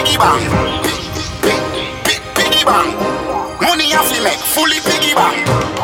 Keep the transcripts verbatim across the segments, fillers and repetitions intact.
piggy bang. Piggy bang. Money you fi make fully piggy bang.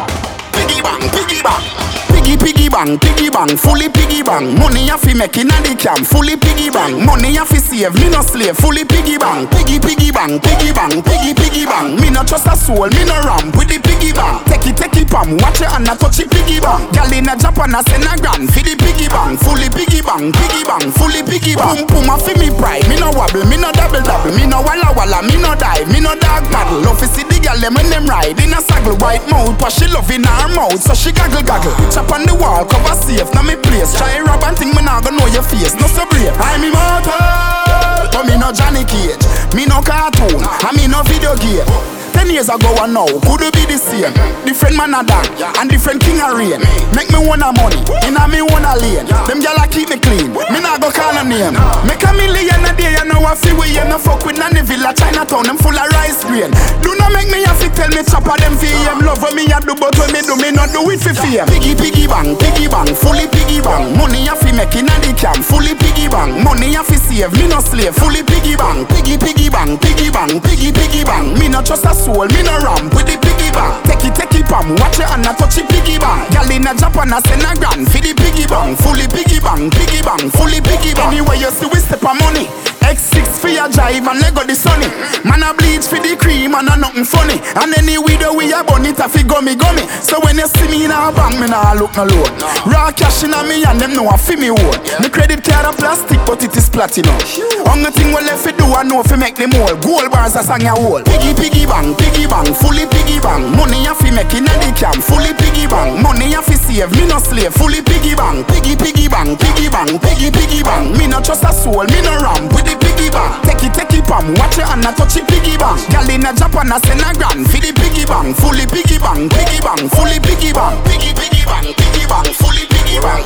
Piggy bang, piggy bang. Piggy piggy bang, piggy bang, fully piggy bang. Money you fi make inna the camp, fully piggy bang. Money you fi save, me no slave, fully piggy bang. Piggy piggy bang, piggy bang, piggy piggy bang. Me no trust a soul, me no ramp with the piggy bang. Take it, take it, pam, watch it and a touch it piggy bang. Girl in a Japan a send a grand for the piggy bang, fully piggy bang, piggy bang, fully piggy bang. Pum pum a fi me pride, me no wobble, me no double double, me no walla walla, me no dive, me no dog paddle. Love to see the girl them when them ride in a saddle, white mouth, but she love in her mouth, so she gaggle gaggle. Chop on the wall, cover safe, now me place. Try rob and think me nah go know your face, no so brave. I'm immortal, but me no Johnny Cage, me no cartoon, and me no video game. Ten years ago and now, could it be the same? Different man a dan, and different king a reign. Make me wanna money, inna me wanna lane. Them gyal a keep me clean, me nah go call a name. Make a million a day, you know I feel we you no fuck with none villa Chinatown, them full of rice grain. Do not make me have to tell me chopper them V M. Love what me a do, but when me do, me not do it for fame. Piggy piggy bang, piggy bang, fully piggy bang. Money a fi make inna the camp, fully piggy bang. Money a fi save, me no slave, fully piggy bang. Piggy piggy bang, piggy bang, piggy piggy bang. Me no trust a soul, me no ramp with the piggy bang. Take it, take it, pam, watch it and a touch it piggy bang. Girl in a Japan a send a grand for the piggy bang. Fully piggy bang, piggy bang, fully piggy bang. Anyway you see we step on money. X six for your drive and Lego the sunny. Man a bleach for the cream and a nothing funny. And any widow we a bun it a fi gummy gummy. So when you see me in a bank, me nah look no loan. Raw cash in a me and them know a fi me own. Me credit card a plastic but it is platinum. Only thing we left fi do I know fi make them all. Gold bars a sang a hole. Piggy piggy bang, piggy bang, fully piggy bang. Money a fi make inna the camp, fully piggy bang. Money a fi save, me no slave, fully piggy bang. Piggy piggy bang, piggy bang, piggy piggy bang. Me no trust a soul, me no ramp with the piggy bang. Take it, take it, pam, watch it and a touch it piggy bang. Girl in a Japan a send a grand for the piggy bang. Fully piggy bang, piggy bang, fully piggy bang. Piggy piggy bang, piggy bang, fully piggy bang.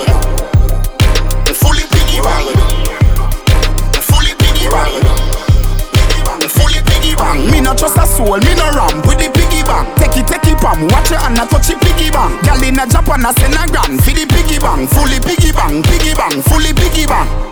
Fully piggy bang. Fully piggy bang. Fully piggy bang. Me no trust a soul, me no ramp with the piggy bang. Take it, take it, pam, watch it and a touch it piggy bang. Girl in a Japan a send a grand for the piggy bang. Fully piggy bang, piggy bang, fully piggy bang.